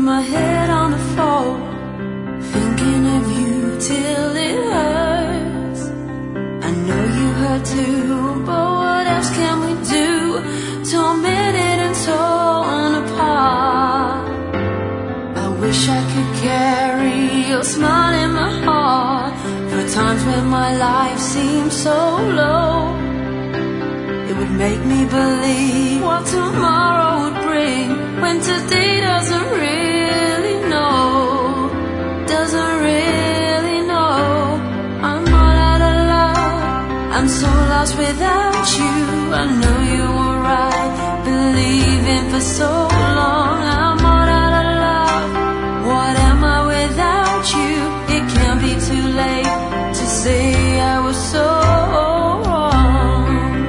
my head on the floor, thinking of you till it hurts. I know you hurt too, but what else can we do? Tormented and torn apart. I wish I could carry your smile in my heart for times when my life seems so low. It would make me believe what tomorrow would bring, when today doesn't really know, doesn't really know. I'm all out of love, I'm so lost without you. I know you were right, believing for so long. I'm all out of love, what am I without you? It can't be too late to say I was so wrong.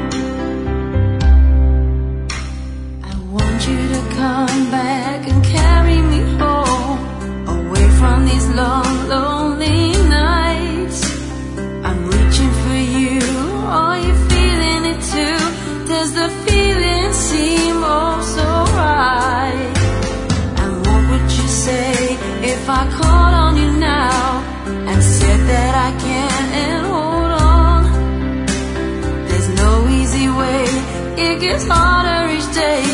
I want you to come back and carry me home, away from these long, lonely nights. I'm reaching for you, are you feeling it too? Does the feeling seem oh so right? And what would you say if I called on you now and said that I can't hold on? There's no easy way, it gets harder each day.